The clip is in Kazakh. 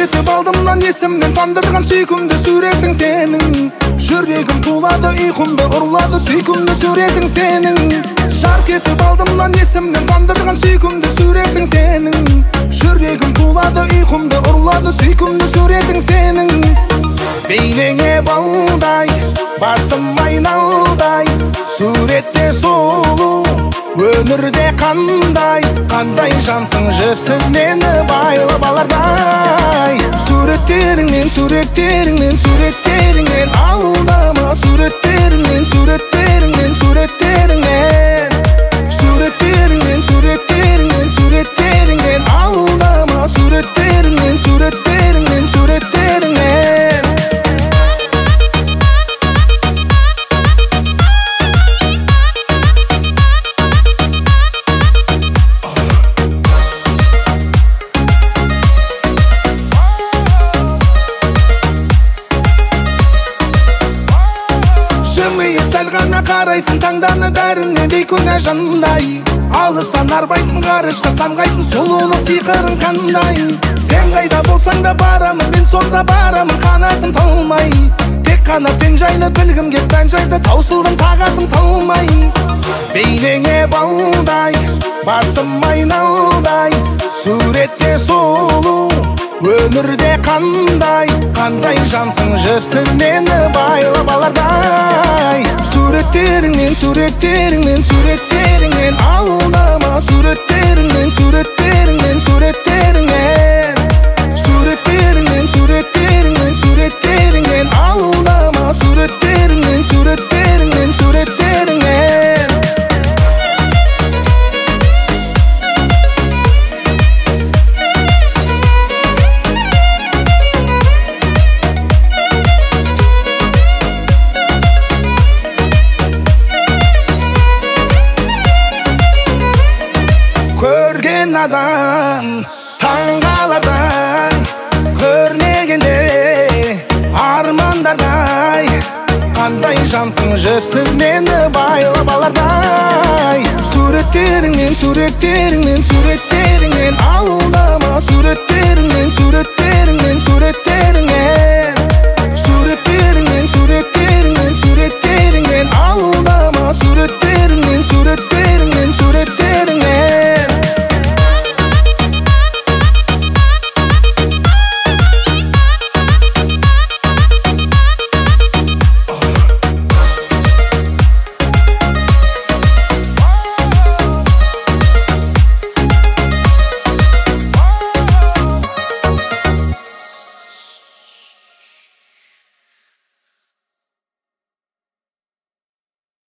кетіп алдымнан есімнен тандырған сүйкімді суретің сенің. Жүрегім тулады, ұйқымды ұрлады сүйкімді суретің сенің. Жарқ кетіп алдымнан есімнен тандырған сүйкімді суретің сенің. Жүрегім тулады, ұйқымды ұрлады сүйкімді суретің сенің. Бейнеңе балдай, басым айналдай, суретте сұлу, өмірде қандай, қандай жансың жіпсіз мені байлап алардай. Суреттеріңнен, суреттеріңнен, суреттеріңнен алдама, суреттеріңнен, суреттеріңнен, суреттеріңнен, суреттеріңнен, суреттеріңнен, суреттеріңнен алдама, суреттеріңнен, суреттеріңнен, суреттеріңнен. Жымиып сәл ғана қарайсың таңданы бәріне бейкүнә жандай. Алыстан арбайтын ғарышқа самғайтын сұлулық сиқырың қандай. Сен қайда болсаң да барамын, мен сонда барамын қанатым талмай. Тек қана сен жайлы білгім кеп мән жайды таусылдым тағатым талмай. Бейнеңе балдай, басым айналдай, суретте сұлу, өмірде қандай, қандай жансың жіпсіз мені байлап алардай. Суреттеріңнен, суреттеріңнен, суреттеріңнен алдама, суреттеріңнен, суреттеріңнен, суреттеріңнен, суреттеріңнен, суреттеріңнен, суреттеріңнен алдама, суреттеріңнен, суреттеріңнен, суреттеріңнен. Көрген адам таңғалардай, көрмегенде армандардай, қандай жансың жіпсіз мені байлап алардай. Суреттеріңнен, суреттеріңнен, суреттеріңнен